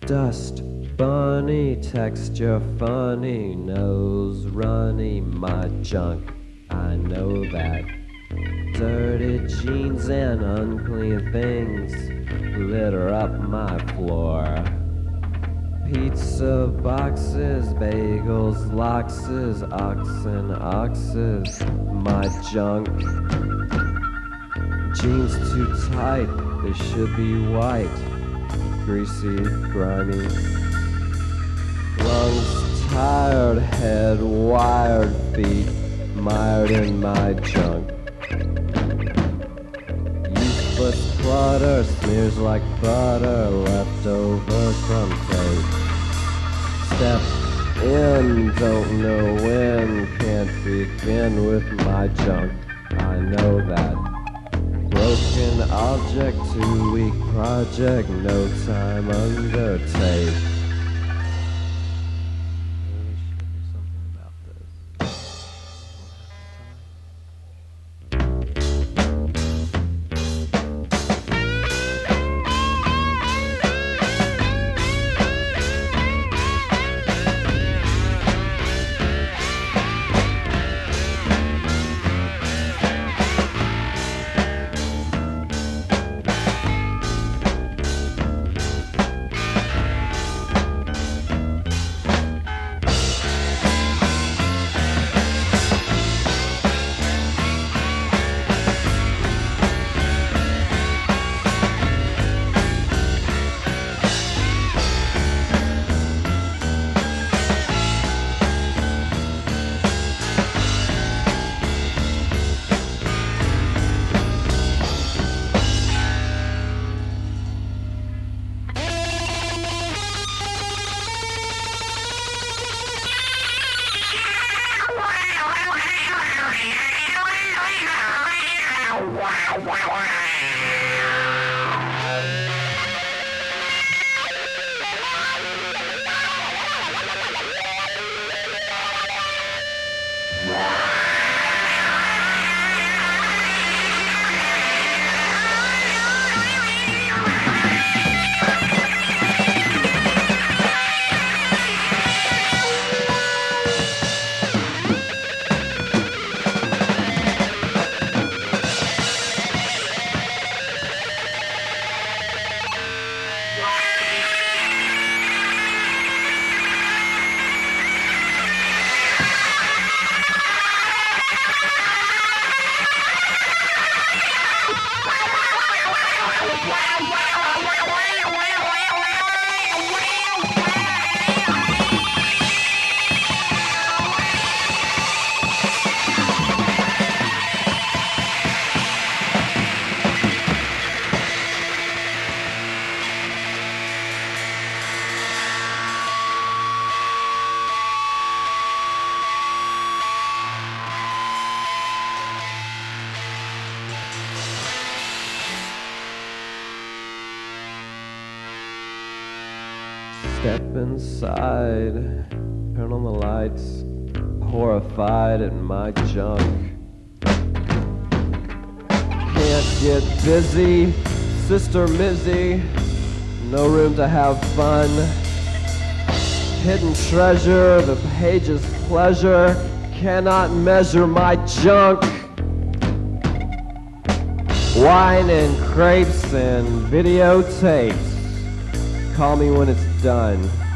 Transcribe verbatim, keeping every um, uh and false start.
Dust bunny, texture funny, nose runny, my junk, I know that. Dirty jeans and unclean things litter up my floor. Pizza boxes, bagels, loxes, oxen, oxes, my junk. Jeans too tight, they should be white. Greasy, grimy. Lungs tired, head wired, feet mired in my junk. Useless clutter smears like butter left over from tape. Step in, don't know when, can't begin with my junk. I know that. Broken object, too weak project, no time undertake. Step inside, turn on the lights, horrified at my junk. Can't get busy, Sister Mizzy, no room to have fun. Hidden treasure, the page's pleasure, cannot measure my junk. Wine and crepes and videotapes. Call me when it's done.